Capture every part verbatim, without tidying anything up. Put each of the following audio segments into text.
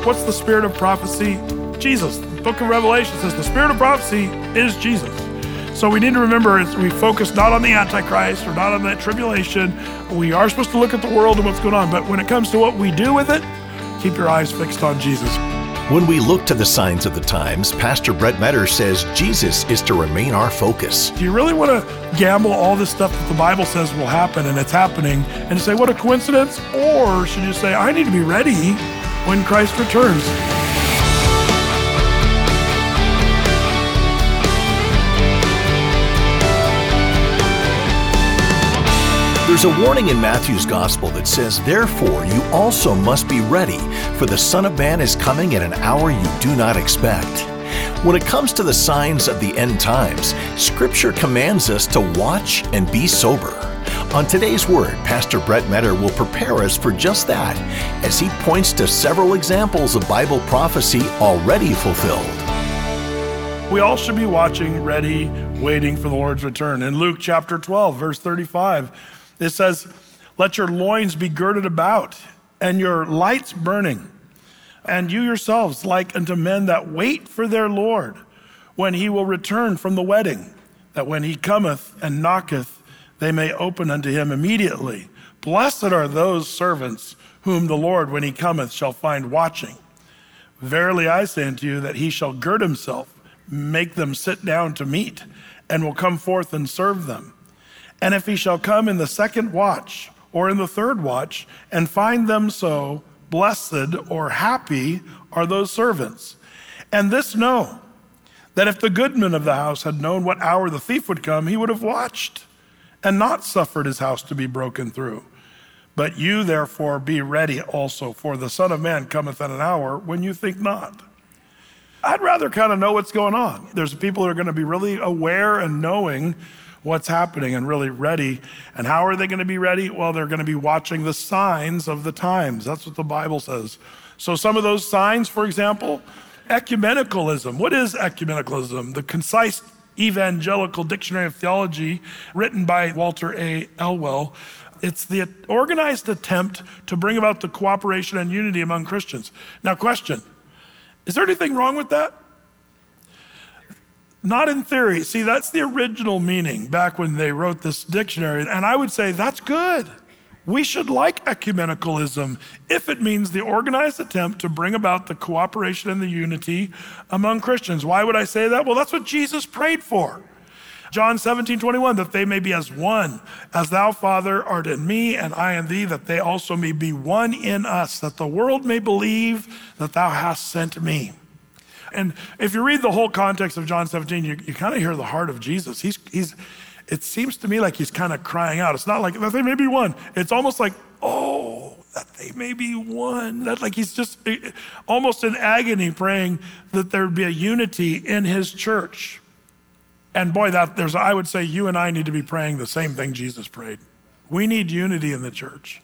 What's the spirit of prophecy? Jesus. The book of Revelation says the spirit of prophecy is Jesus. So we need to remember as we focus not on the Antichrist or not on that tribulation. We are supposed to look at the world and what's going on, but when it comes to what we do with it, keep your eyes fixed on Jesus. When we look to the signs of the times, Pastor Brett Metter says Jesus is to remain our focus. Do you really want to gamble all this stuff that the Bible says will happen and it's happening and say, what a coincidence? Or should you say, I need to be ready when Christ returns? There's a warning in Matthew's gospel that says, therefore you also must be ready, for the Son of Man is coming at an hour you do not expect. When it comes to the signs of the end times, Scripture commands us to watch and be sober. On today's Word, Pastor Brett Metter will prepare us for just that, as he points to several examples of Bible prophecy already fulfilled. We all should be watching, ready, waiting for the Lord's return. In Luke chapter twelve, verse thirty-five, it says, let your loins be girded about and your lights burning, and you yourselves like unto men that wait for their Lord, when he will return from the wedding, that when he cometh and knocketh, they may open unto him immediately. Blessed are those servants whom the Lord, when he cometh, shall find watching. Verily I say unto you that he shall gird himself, make them sit down to meat, and will come forth and serve them. And if he shall come in the second watch or in the third watch and find them so, blessed or happy are those servants. And this know, that if the goodman of the house had known what hour the thief would come, he would have watched and not suffered his house to be broken through. But you therefore be ready also, for the Son of Man cometh at an hour when you think not. I'd rather kind of know what's going on. There's people that are going to be really aware and knowing what's happening and really ready. And how are they going to be ready? Well, they're going to be watching the signs of the times. That's what the Bible says. So some of those signs, for example, ecumenicalism. What is ecumenicalism? The Concise Evangelical Dictionary of Theology, written by Walter A. Elwell. It's the organized attempt to bring about the cooperation and unity among Christians. Now, question, is there anything wrong with that? Not in theory. See, that's the original meaning back when they wrote this dictionary. And I would say that's good. We should like ecumenicalism if it means the organized attempt to bring about the cooperation and the unity among Christians. Why would I say that? Well, that's what Jesus prayed for. John seventeen twenty-one, that they may be as one, as thou, Father, art in me, and I in thee, that they also may be one in us, that the world may believe that thou hast sent me. And if you read the whole context of John seventeen, you, you kind of hear the heart of Jesus. He's, he's, it seems to me like he's kind of crying out. It's not like that they may be one. It's almost like, oh, that they may be one. That like he's just almost in agony praying that there would be a unity in his church. And boy, that there's, I would say you and I need to be praying the same thing Jesus prayed. We need unity in the church.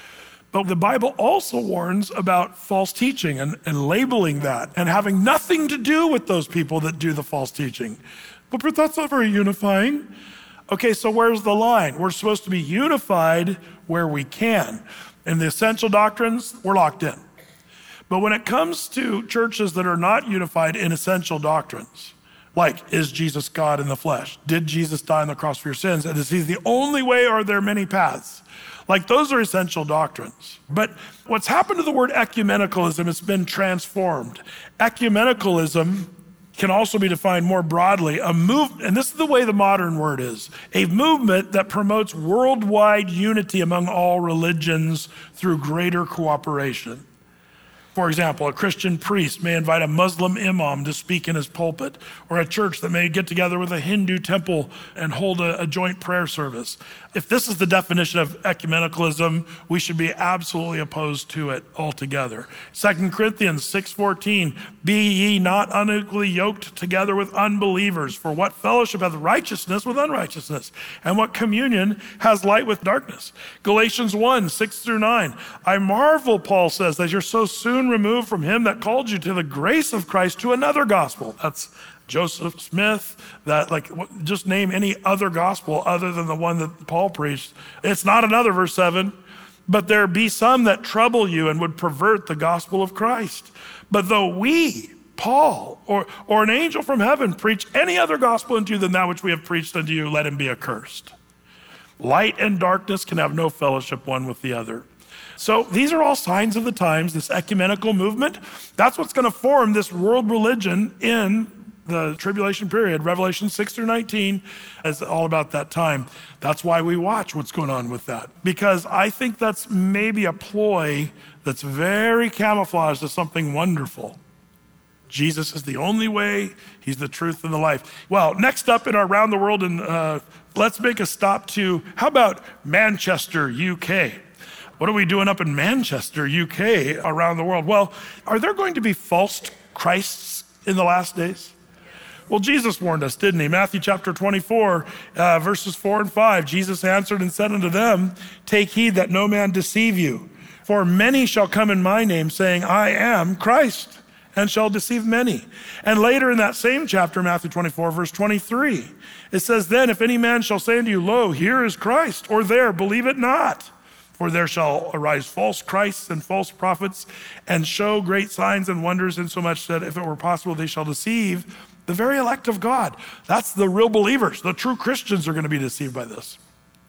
But the Bible also warns about false teaching and, and labeling that and having nothing to do with those people that do the false teaching. But, but that's not very unifying. Okay, so where's the line? We're supposed to be unified where we can. In the essential doctrines, we're locked in. But when it comes to churches that are not unified in essential doctrines, like, is Jesus God in the flesh? Did Jesus die on the cross for your sins? And is he the only way, or are there many paths? Like, those are essential doctrines. But what's happened to the word ecumenicalism, it's been transformed. Ecumenicalism can also be defined more broadly, a move, and this is the way the modern word is, a movement that promotes worldwide unity among all religions through greater cooperation. For example, a Christian priest may invite a Muslim imam to speak in his pulpit, or a church that may get together with a Hindu temple and hold a, a joint prayer service. If this is the definition of ecumenicalism, we should be absolutely opposed to it altogether. Second Corinthians six fourteen, be ye not unequally yoked together with unbelievers, for what fellowship hath righteousness with unrighteousness? And what communion has light with darkness? Galatians one, six through nine, I marvel, Paul says, that you're so soon removed from him that called you to the grace of Christ to another gospel. That's Joseph Smith, that like, just name any other gospel other than the one that Paul preached. It's not another, verse seven. But there be some that trouble you and would pervert the gospel of Christ. But though we, Paul, or, or an angel from heaven preach any other gospel unto you than that which we have preached unto you, let him be accursed. Light and darkness can have no fellowship one with the other. So these are all signs of the times, this ecumenical movement. That's what's going to form this world religion in the tribulation period. Revelation six through nineteen is all about that time. That's why we watch what's going on with that. Because I think that's maybe a ploy that's very camouflaged as something wonderful. Jesus is the only way. He's the truth and the life. Well, next up in our Around the World, and uh, let's make a stop to, how about Manchester, U K? What are we doing up in Manchester, U K, around the world? Well, are there going to be false Christs in the last days? Well, Jesus warned us, didn't he? Matthew chapter twenty-four, uh, verses four and five. Jesus answered and said unto them, take heed that no man deceive you. For many shall come in my name, saying, I am Christ, and shall deceive many. And later in that same chapter, Matthew twenty-four, verse twenty-three, it says, then if any man shall say unto you, lo, here is Christ, or there, believe it not. For there shall arise false Christs and false prophets, and show great signs and wonders, insomuch that if it were possible, they shall deceive the very elect of God. That's the real believers. The true Christians are going to be deceived by this.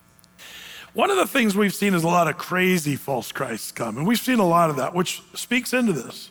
One of the things we've seen is a lot of crazy false Christs come, and we've seen a lot of that, which speaks into this.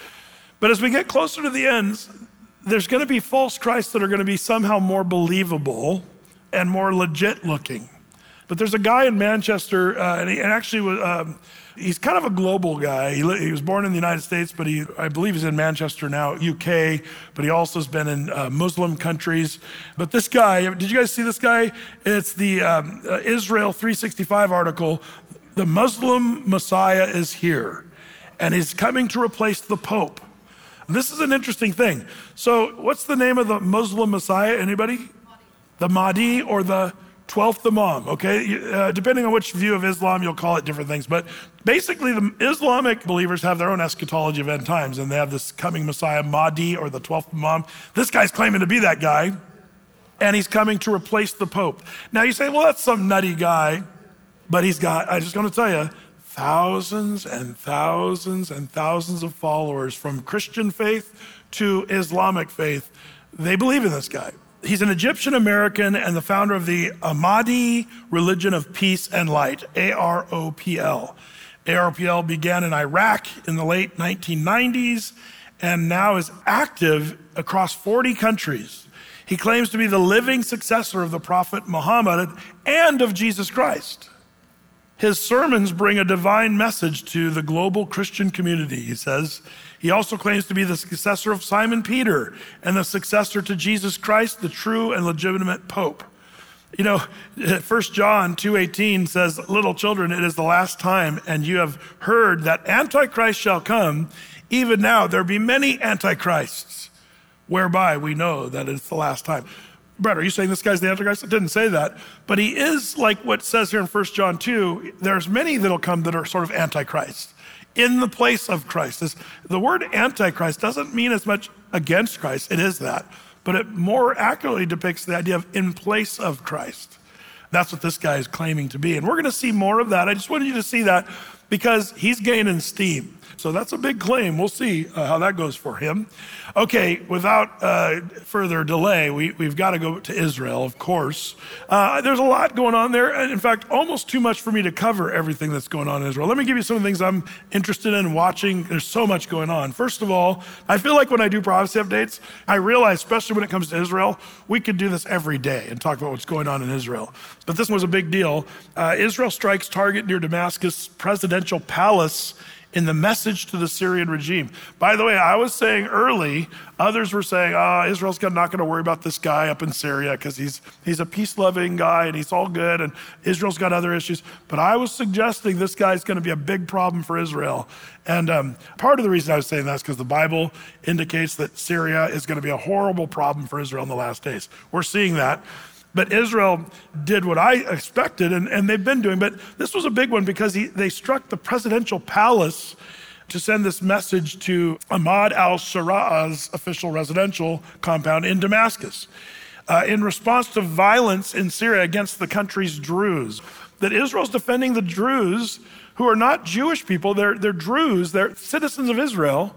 But as we get closer to the ends, there's going to be false Christs that are going to be somehow more believable and more legit looking. But there's a guy in Manchester, uh, and, he, and actually was, um, he's kind of a global guy. He, li- he was born in the United States, but he, I believe he's in Manchester now, U K, but he also has been in uh, Muslim countries. But this guy, did you guys see this guy? It's the um, uh, Israel three sixty-five article, the Muslim Messiah is here, and he's coming to replace the Pope. This is an interesting thing. So what's the name of the Muslim Messiah, anybody? Mahdi. The Mahdi or the twelfth Imam, okay? Uh, depending on which view of Islam, you'll call it different things. But basically, the Islamic believers have their own eschatology of end times, and they have this coming Messiah, Mahdi, or the twelfth Imam. This guy's claiming to be that guy, and he's coming to replace the Pope. Now, you say, well, that's some nutty guy, but he's got, I'm just going to tell you, thousands and thousands and thousands of followers from Christian faith to Islamic faith. They believe in this guy. He's an Egyptian American and the founder of the Ahmadi Religion of Peace and Light, A R O P L. A R O P L began in Iraq in the late nineteen nineties and now is active across forty countries. He claims to be the living successor of the Prophet Muhammad and of Jesus Christ. His sermons bring a divine message to the global Christian community, he says. He also claims to be the successor of Simon Peter and the successor to Jesus Christ, the true and legitimate Pope. You know, First John two eighteen says, little children, it is the last time, and you have heard that Antichrist shall come. Even now there be many Antichrists, whereby we know that it's the last time. Brett, are you saying this guy's the Antichrist? It didn't say that. But he is like what it says here in First John two. There's many that'll come that are sort of Antichrist in the place of Christ. This, the word Antichrist doesn't mean as much against Christ. It is that. But it more accurately depicts the idea of in place of Christ. That's what this guy is claiming to be. And we're going to see more of that. I just wanted you to see that because he's gaining steam. So that's a big claim. We'll see uh, how that goes for him. Okay, without uh, further delay, we, we've got to go to Israel, of course. Uh, there's a lot going on there. And in fact, almost too much for me to cover everything that's going on in Israel. Let me give you some of the things I'm interested in watching. There's so much going on. First of all, I feel like when I do prophecy updates, I realize, especially when it comes to Israel, we could do this every day and talk about what's going on in Israel. But this was a big deal. Uh, Israel strikes target near Damascus presidential palace in the message to the Syrian regime. By the way, I was saying early, others were saying, ah, oh, Israel's not going to worry about this guy up in Syria because he's he's a peace-loving guy and he's all good and Israel's got other issues. But I was suggesting this guy's going to be a big problem for Israel. And um, part of the reason I was saying that is because the Bible indicates that Syria is going to be a horrible problem for Israel in the last days. We're seeing that. But Israel did what I expected, and, and they've been doing. But this was a big one because he, they struck the presidential palace to send this message to Ahmad al-Shara'a's official residential compound in Damascus uh, in response to violence in Syria against the country's Druze. That Israel's defending the Druze who are not Jewish people. They're, they're Druze, they're citizens of Israel.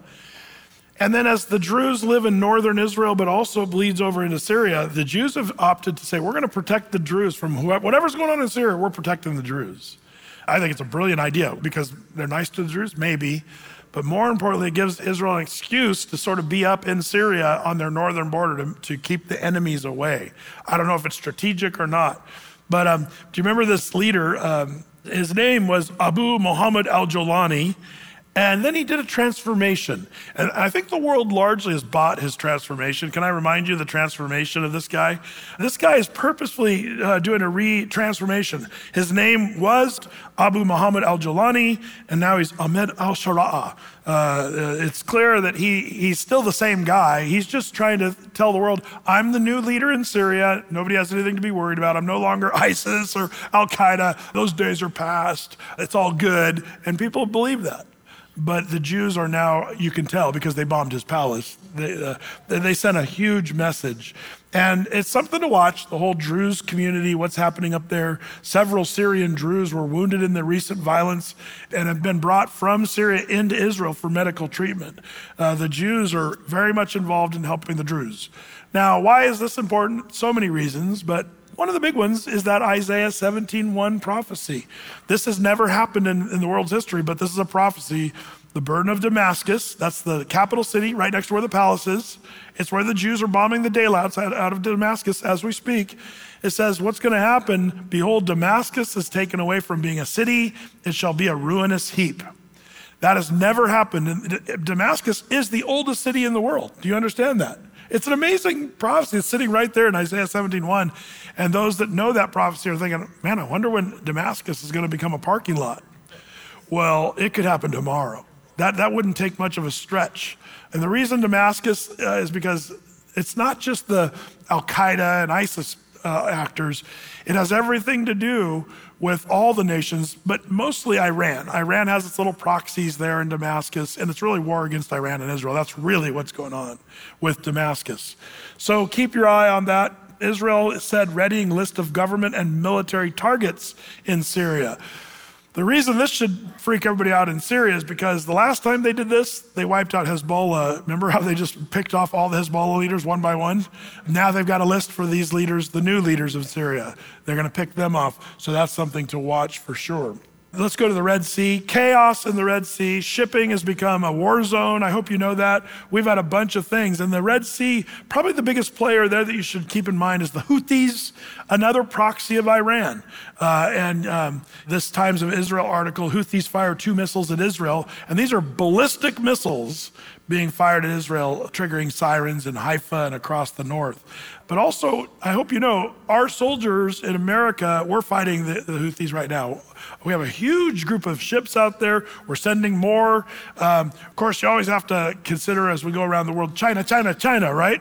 And then as the Druze live in northern Israel, but also bleeds over into Syria, the Jews have opted to say, we're going to protect the Druze from whoever, whatever's going on in Syria, we're protecting the Druze. I think it's a brilliant idea because they're nice to the Druze, maybe. But more importantly, it gives Israel an excuse to sort of be up in Syria on their northern border to, to keep the enemies away. I don't know if it's strategic or not. But um, do you remember this leader? Um, his name was Abu Muhammad al-Jolani. And then he did a transformation. And I think the world largely has bought his transformation. Can I remind you of the transformation of this guy? This guy is purposefully uh, doing a re-transformation. His name was Abu Muhammad al-Jolani, and now he's Ahmed al-Shara'a. Uh, it's clear that he, he's still the same guy. He's just trying to tell the world, I'm the new leader in Syria. Nobody has anything to be worried about. I'm no longer ISIS or Al-Qaeda. Those days are past. It's all good. And people believe that. But the Jews are now, you can tell because they bombed his palace, they, uh, they sent a huge message. And it's something to watch, the whole Druze community, what's happening up there. Several Syrian Druze were wounded in the recent violence and have been brought from Syria into Israel for medical treatment. Uh, the Jews are very much involved in helping the Druze. Now, why is this important? So many reasons, but one of the big ones is that Isaiah seventeen one prophecy. This has never happened in, in the world's history, but this is a prophecy. The burden of Damascus, that's the capital city right next to where the palace is. It's where the Jews are bombing the daylights out, out of Damascus as we speak. It says, what's going to happen? Behold, Damascus is taken away from being a city. It shall be a ruinous heap. That has never happened. And Damascus is the oldest city in the world. Do you understand that? It's an amazing prophecy. It's sitting right there in Isaiah seventeen one. And those that know that prophecy are thinking, man, I wonder when Damascus is going to become a parking lot. Well, it could happen tomorrow. That, that wouldn't take much of a stretch. And the reason Damascus uh, is because it's not just the Al-Qaeda and ISIS uh, actors. It has everything to do with all the nations, but mostly Iran. Iran has its little proxies there in Damascus, and it's really war against Iran and Israel. That's really what's going on with Damascus. So keep your eye on that. Israel said readying list of government and military targets in Syria. The reason this should freak everybody out in Syria is because the last time they did this, they wiped out Hezbollah. Remember how they just picked off all the Hezbollah leaders one by one? Now they've got a list for these leaders, the new leaders of Syria. They're going to pick them off. So that's something to watch for sure. Let's go to the Red Sea. Chaos in the Red Sea. Shipping has become a war zone. I hope you know that. We've had a bunch of things. And the Red Sea, probably the biggest player there that you should keep in mind is the Houthis, another proxy of Iran. Uh, and um, this Times of Israel article, Houthis fire two missiles at Israel. And these are ballistic missiles being fired at Israel, triggering sirens in Haifa and across the north. But also, I hope you know, our soldiers in America, we're fighting the, the Houthis right now. We have a huge group of ships out there. We're sending more. Um, of course, you always have to consider as we go around the world, China, China, China, right?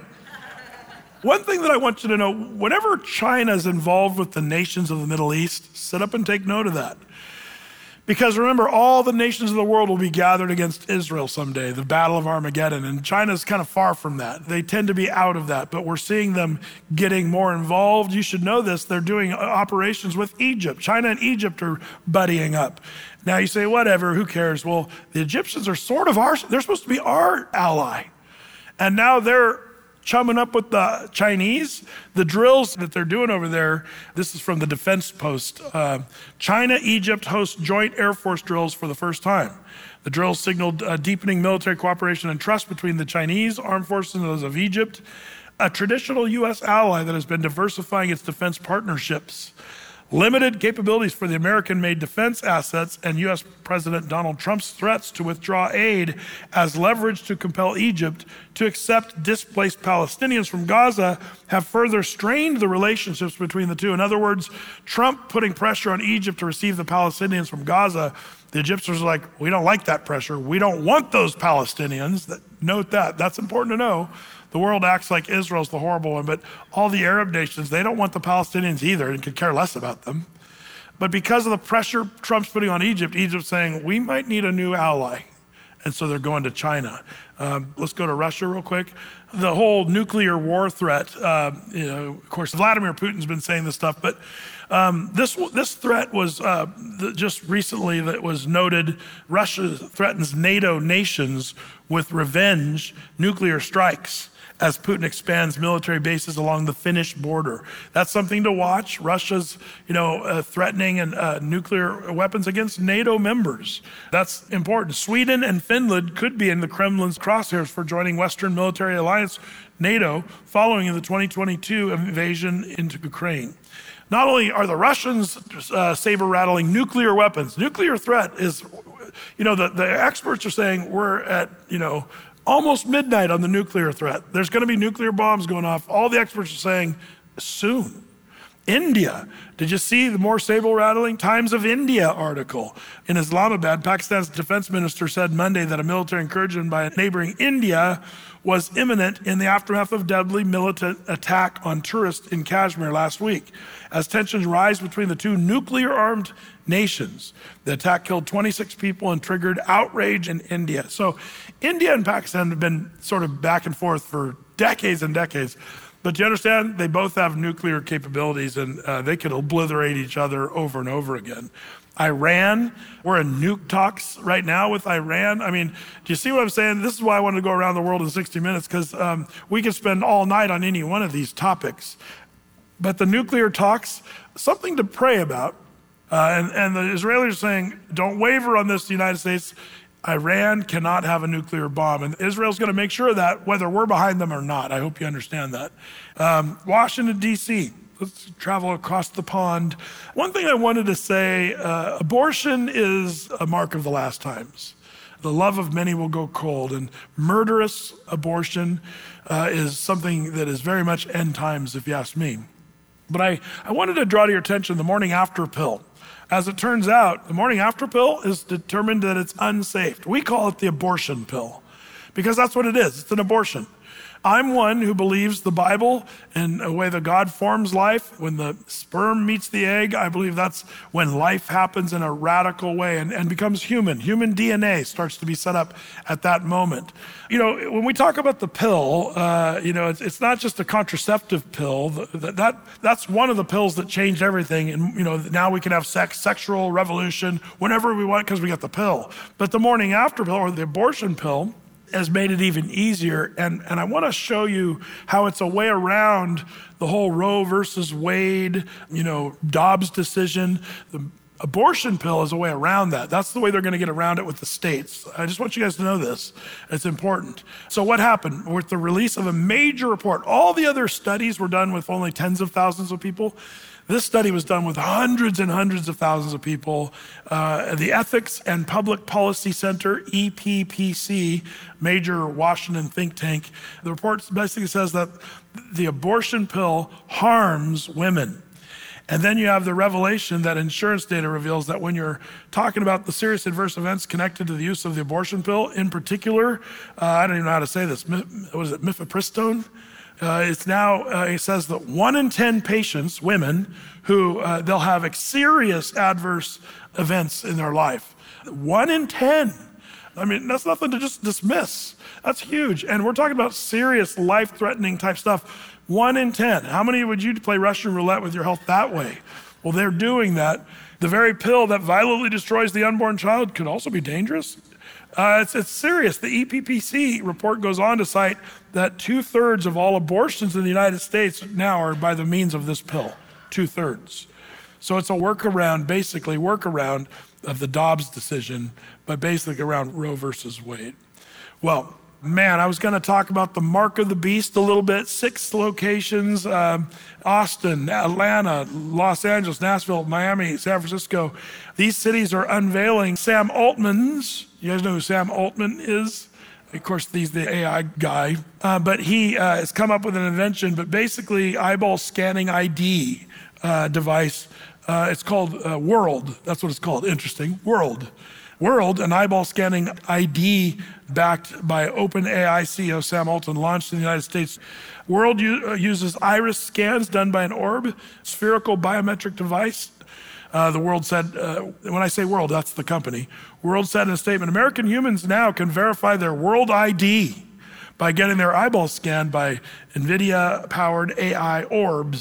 One thing that I want you to know, whenever China is involved with the nations of the Middle East, sit up and take note of that. Because remember, all the nations of the world will be gathered against Israel someday, the Battle of Armageddon, and China's kind of far from that. They tend to be out of that, but we're seeing them getting more involved. You should know this, they're doing operations with Egypt. China and Egypt are buddying up. Now you say, whatever, who cares? Well, the Egyptians are sort of our, they're supposed to be our ally. And now they're chumming up with the Chinese. The drills that they're doing over there, this is from the Defense Post. Uh, China, Egypt host joint Air Force drills for the first time. The drills signaled uh, deepening military cooperation and trust between the Chinese armed forces and those of Egypt, a traditional U S ally that has been diversifying its defense partnerships. Limited capabilities for the American-made defense assets and U S President Donald Trump's threats to withdraw aid as leverage to compel Egypt to accept displaced Palestinians from Gaza have further strained the relationships between the two. In other words, Trump putting pressure on Egypt to receive the Palestinians from Gaza, the Egyptians are like, we don't like that pressure. We don't want those Palestinians. Note that, that's important to know. The world acts like Israel's the horrible one, but all the Arab nations, they don't want the Palestinians either and could care less about them. But because of the pressure Trump's putting on Egypt, Egypt's saying, we might need a new ally. And so they're going to China. Um, let's go to Russia real quick. The whole nuclear war threat, uh, you know, of course, Vladimir Putin's been saying this stuff, but Um, this this threat was uh, just recently that was noted. Russia threatens NATO nations with revenge nuclear strikes as Putin expands military bases along the Finnish border. That's something to watch. Russia's, you know, uh, threatening and uh, nuclear weapons against NATO members. That's important. Sweden and Finland could be in the Kremlin's crosshairs for joining Western military alliance NATO following the twenty twenty-two invasion into Ukraine. Not only are the Russians uh, saber-rattling nuclear weapons, nuclear threat is, you know, the, the experts are saying we're at, you know, almost midnight on the nuclear threat. There's going to be nuclear bombs going off. All the experts are saying soon. India, did you see the more saber-rattling Times of India article? In Islamabad, Pakistan's defense minister said Monday that a military incursion by neighboring India was imminent in the aftermath of deadly militant attack on tourists in Kashmir last week. As tensions rise between the two nuclear-armed nations, the attack killed twenty-six people and triggered outrage in India. So India and Pakistan have been sort of back and forth for decades and decades. But you understand, they both have nuclear capabilities, and uh, they could obliterate each other over and over again. Iran, we're in nuke talks right now with Iran. I mean, do you see what I'm saying? This is why I wanted to go around the world in sixty minutes, because um, we could spend all night on any one of these topics. But the nuclear talks, something to pray about. Uh, and, and the Israelis are saying, don't waver on this, the United States. Iran cannot have a nuclear bomb, and Israel's going to make sure of that, whether we're behind them or not. I hope you understand that. Um, Washington, D C, let's travel across the pond. One thing I wanted to say, uh, abortion is a mark of the last times. The love of many will go cold, and murderous abortion uh, is something that is very much end times, if you ask me. But I, I wanted to draw to your attention the morning after pill. As it turns out, the morning after pill is determined that it's unsafe. We call it the abortion pill because that's what it is. It's an abortion. I'm one who believes the Bible and the way that God forms life. When the sperm meets the egg, I believe that's when life happens in a radical way and, and becomes human. Human D N A starts to be set up at that moment. You know, when we talk about the pill, uh, you know, it's, it's not just a contraceptive pill. That, that That's one of the pills that changed everything. And, you know, now we can have sex, sexual revolution whenever we want because we got the pill. But the morning after pill, or the abortion pill, has made it even easier. And, and I want to show you how it's a way around the whole Roe versus Wade, you know, Dobbs decision. The abortion pill is a way around that. That's the way they're going to get around it with the states. I just want you guys to know this. It's important. So what happened with the release of a major report? All the other studies were done with only tens of thousands of people. This study was done with hundreds and hundreds of thousands of people. Uh, the Ethics and Public Policy Center, E P P C, major Washington think tank, the report basically says that the abortion pill harms women. And then you have the revelation that insurance data reveals that when you're talking about the serious adverse events connected to the use of the abortion pill, in particular, uh, I don't even know how to say this, what is it, mifepristone? Uh, it's now, uh, it says that one in ten patients, women, who uh, they'll have serious adverse events in their life. One in ten. I mean, that's nothing to just dismiss. That's huge. And we're talking about serious life-threatening type stuff. One in ten. How many would you play Russian roulette with your health that way? Well, they're doing that. The very pill that violently destroys the unborn child could also be dangerous. Uh, it's, it's serious. The E P P C report goes on to cite that two-thirds of all abortions in the United States now are by the means of this pill, two-thirds. So it's a workaround, basically workaround of the Dobbs decision, but basically around Roe versus Wade. Well, man, I was going to talk about the mark of the beast a little bit. Six locations, um, Austin, Atlanta, Los Angeles, Nashville, Miami, San Francisco. These cities are unveiling Sam Altman's. You guys know who Sam Altman is? Of course, he's the A I guy. Uh, but he uh, has come up with an invention, but basically eyeball scanning I D uh, device. Uh, it's called uh, World. That's what it's called. Interesting. World. World, an eyeball scanning I D backed by OpenAI C E O Sam Altman, launched in the United States. World u- uh, uses iris scans done by an orb, spherical biometric device. Uh, the World said, uh, when I say World, that's the company. World said in a statement, American humans now can verify their World I D by getting their eyeballs scanned by NVIDIA-powered A I orbs.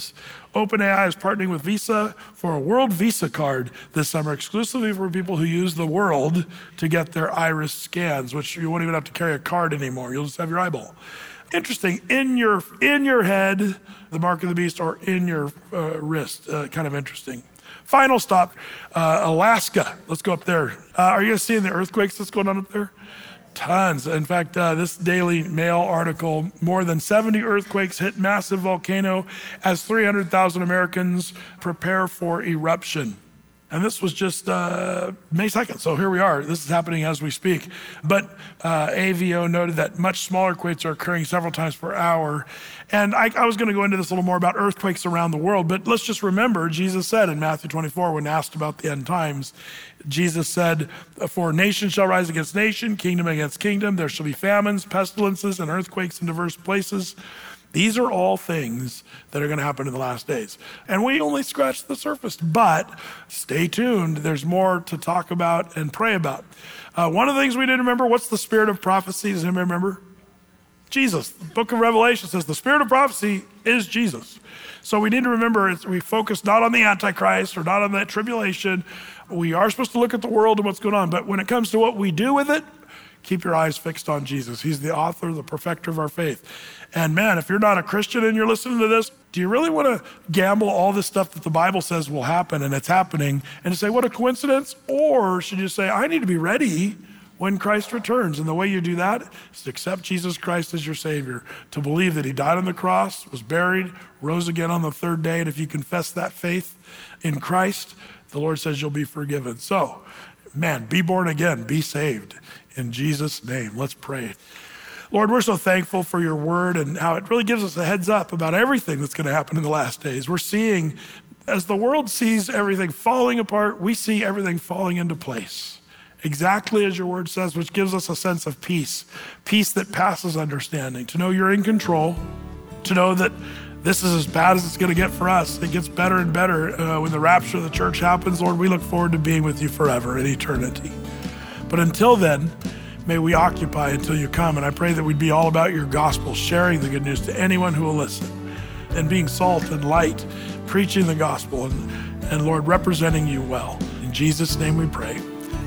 OpenAI is partnering with Visa for a World Visa card this summer, exclusively for people who use the world to get their iris scans, which you won't even have to carry a card anymore. You'll just have your eyeball. Interesting, in your in your head, the mark of the beast, or in your uh, wrist, uh, kind of interesting. Final stop, uh, Alaska. Let's go up there. Uh, are you guys seeing the earthquakes that's going on up there? Tons. In fact, uh, this Daily Mail article, more than seventy earthquakes hit massive volcano as three hundred thousand Americans prepare for eruption. And this was just uh, May second, so here we are. This is happening as we speak. But uh, A V O noted that much smaller quakes are occurring several times per hour. And I, I was going to go into this a little more about earthquakes around the world, but let's just remember, Jesus said in Matthew twenty-four, when asked about the end times, Jesus said, for nation shall rise against nation, kingdom against kingdom. There shall be famines, pestilences, and earthquakes in diverse places. These are all things that are going to happen in the last days. And we only scratched the surface, but stay tuned. There's more to talk about and pray about. Uh, one of the things we didn't remember, what's the spirit of prophecy? Does anybody remember? Jesus. The book of Revelation says the spirit of prophecy is Jesus. So we need to remember it's, we focus not on the Antichrist or not on that tribulation. We are supposed to look at the world and what's going on, but when it comes to what we do with it, keep your eyes fixed on Jesus. He's the author, the perfecter of our faith. And man, if you're not a Christian and you're listening to this, do you really want to gamble all this stuff that the Bible says will happen and it's happening and to say, what a coincidence? Or should you say, I need to be ready when Christ returns? And the way you do that is to accept Jesus Christ as your Savior, to believe that he died on the cross, was buried, rose again on the third day. And if you confess that faith in Christ, the Lord says you'll be forgiven. So, man, be born again, be saved in Jesus' name. Let's pray. Lord, we're so thankful for your word and how it really gives us a heads up about everything that's going to happen in the last days. We're seeing, as the world sees everything falling apart, we see everything falling into place, exactly as your word says, which gives us a sense of peace, peace that passes understanding, to know you're in control, to know that this is as bad as it's going to get for us. It gets better and better uh, when the rapture of the church happens. Lord, we look forward to being with you forever in eternity. But until then, may we occupy until you come. And I pray that we'd be all about your gospel, sharing the good news to anyone who will listen, and being salt and light, preaching the gospel, and, and Lord, representing you well. In Jesus' name we pray.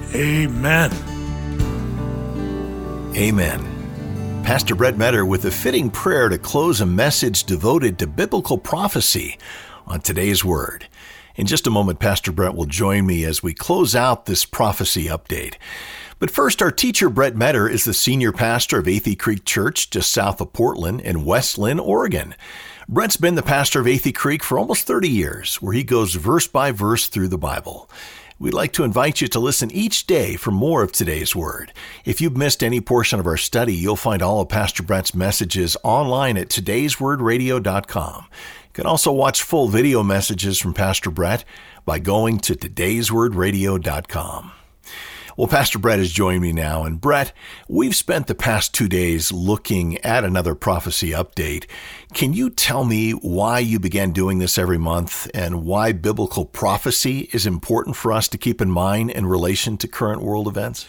Amen. Amen. Pastor Brett Meador with a fitting prayer to close a message devoted to biblical prophecy on today's Word. In just a moment, Pastor Brett will join me as we close out this prophecy update. But first, our teacher, Brett Meador, is the senior pastor of Athey Creek Church, just south of Portland in West Linn, Oregon. Brett's been the pastor of Athey Creek for almost thirty years, where he goes verse by verse through the Bible. We'd like to invite you to listen each day for more of today's Word. If you've missed any portion of our study, you'll find all of Pastor Brett's messages online at todays word radio dot com. You can also watch full video messages from Pastor Brett by going to todays word radio dot com. Well, Pastor Brett has joined me now. And Brett, we've spent the past two days looking at another prophecy update. Can you tell me why you began doing this every month and why biblical prophecy is important for us to keep in mind in relation to current world events?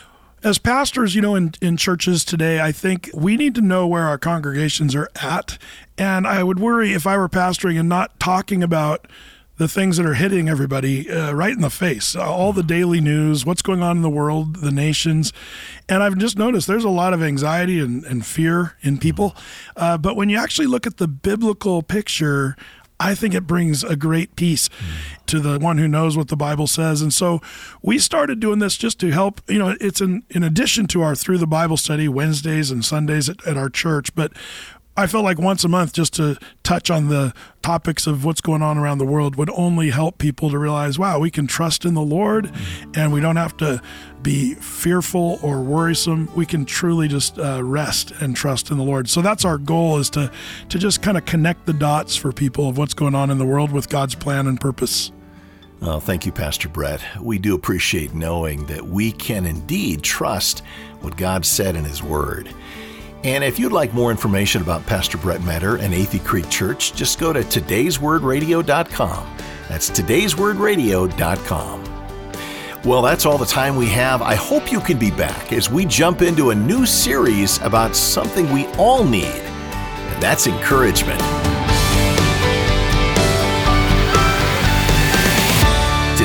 As pastors, you know, in, in churches today, I think we need to know where our congregations are at. And I would worry if I were pastoring and not talking about the things that are hitting everybody uh, right in the face, uh, all the daily news, what's going on in the world, the nations. And I've just noticed there's a lot of anxiety and, and fear in people. Uh, but when you actually look at the biblical picture, I think it brings a great peace to the one who knows what the Bible says. And so we started doing this just to help, you know, it's in, in addition to our Through the Bible study Wednesdays and Sundays at, at our church, but I felt like once a month just to touch on the topics of what's going on around the world would only help people to realize, wow, we can trust in the Lord and we don't have to be fearful or worrisome. We can truly just uh, rest and trust in the Lord. So that's our goal, is to, to just kind of connect the dots for people of what's going on in the world with God's plan and purpose. Well, thank you, Pastor Brett. We do appreciate knowing that we can indeed trust what God said in His Word. And if you'd like more information about Pastor Brett Meador and Athey Creek Church, just go to todays word radio dot com. That's todays word radio dot com. Well, that's all the time we have. I hope you can be back as we jump into a new series about something we all need, and that's encouragement.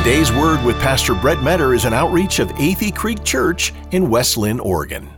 Today's Word with Pastor Brett Metter is an outreach of Athey Creek Church in West Lynn, Oregon.